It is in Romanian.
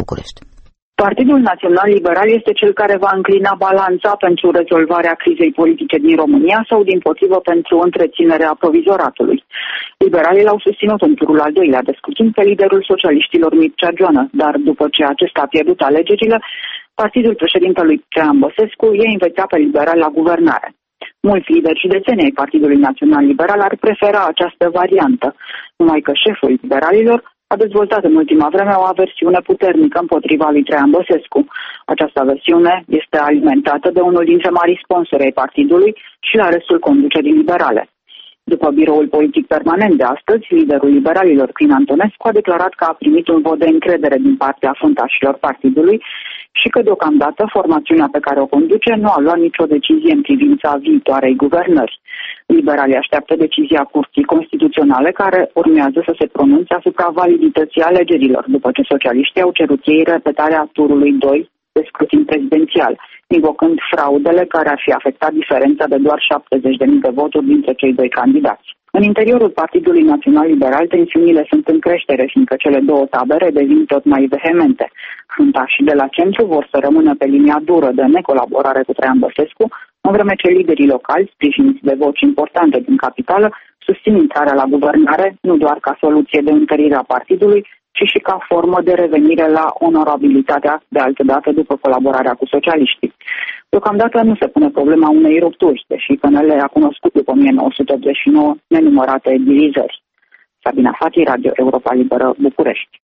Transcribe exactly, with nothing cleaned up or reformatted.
București. Partidul Național Liberal este cel care va înclina balanța pentru rezolvarea crizei politice din România sau, dimpotrivă, pentru întreținerea provizoratului. Liberalii l-au susținut în turul al doilea de scrutin pe liderul socialiștilor Mircea Joană, dar după ce acesta a pierdut alegerile, partidul președintelui Traian Băsescu i-a invitat pe liberal la guvernare. Mulți lideri județeni ai Partidului Național Liberal ar prefera această variantă, numai că șeful liberalilor a dezvoltat în ultima vreme o aversiune puternică împotriva lui Traian Băsescu. Această aversiune este alimentată de unul dintre marii sponsori ai partidului și la restul conducerii liberale. După biroul politic permanent de astăzi, liderul liberalilor, Crin Antonescu, a declarat că a primit un vot de încredere din partea fruntașilor partidului și că deocamdată formațiunea pe care o conduce nu a luat nicio decizie în privința viitoarei guvernări. Liberalii așteaptă decizia Curții Constituționale, care urmează să se pronunțe asupra validității alegerilor, după ce socialiștii au cerut ei repetarea turului doi de scrutin prezidențial, invocând fraudele care ar fi afectat diferența de doar șaptezeci de mii de voturi dintre cei doi candidați. În interiorul Partidului Național Liberal, tensiunile sunt în creștere, fiindcă cele două tabere devin tot mai vehemente. Fruntașii de la centru vor să rămână pe linia dură de necolaborare cu Traian Băsescu, în vreme ce liderii locali, sprijiniți de voci importante din capitală, susțin intrarea la guvernare nu doar ca soluție de întărire a partidului, ci și ca formă de revenire la onorabilitatea de altădată după colaborarea cu socialiștii. Deocamdată nu se pune problema unei rupturi, deși P N L a cunoscut după o mie nouă sute optzeci și nouă nenumărate divizări. Sabina Fati, Radio Europa Liberă, București.